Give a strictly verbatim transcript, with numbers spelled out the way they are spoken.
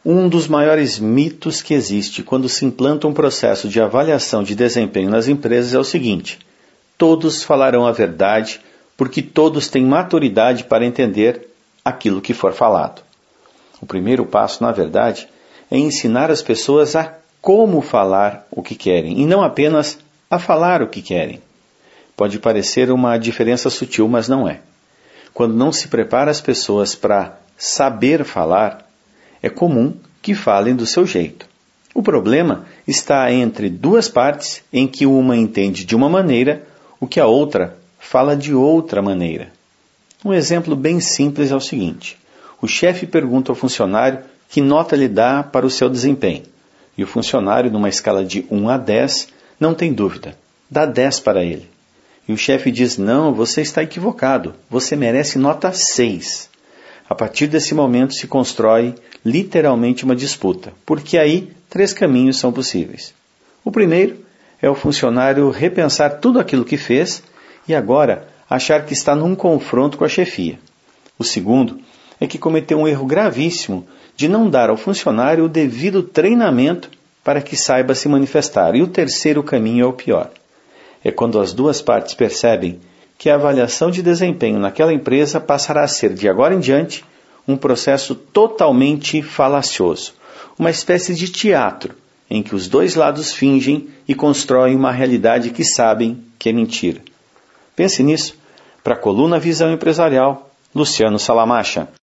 Um dos maiores mitos que existe quando se implanta um processo de avaliação de desempenho nas empresas é o seguinte: todos falarão a verdade porque todos têm maturidade para entender aquilo que for falado. O primeiro passo, na verdade, é ensinar as pessoas a como falar o que querem e não apenas a falar o que querem. Pode parecer uma diferença sutil, mas não é. Quando não se prepara as pessoas para saber falar, é comum que falem do seu jeito. O problema está entre duas partes em que uma entende de uma maneira o que a outra fala de outra maneira. Um exemplo bem simples é o seguinte: o chefe pergunta ao funcionário que nota lhe dá para o seu desempenho. E o funcionário, numa escala de um a dez, não tem dúvida, dá dez para ele. E o chefe diz: não, você está equivocado, você merece nota seis. A partir desse momento se constrói literalmente uma disputa, porque aí três caminhos são possíveis. O primeiro é o funcionário repensar tudo aquilo que fez e agora achar que está num confronto com a chefia. O segundo é que cometeu um erro gravíssimo de não dar ao funcionário o devido treinamento para que saiba se manifestar. E o terceiro caminho é o pior. É quando as duas partes percebem que a avaliação de desempenho naquela empresa passará a ser, de agora em diante, um processo totalmente falacioso, uma espécie de teatro em que os dois lados fingem e constroem uma realidade que sabem que é mentira. Pense nisso. Para a coluna Visão Empresarial, Luciano Salamacha.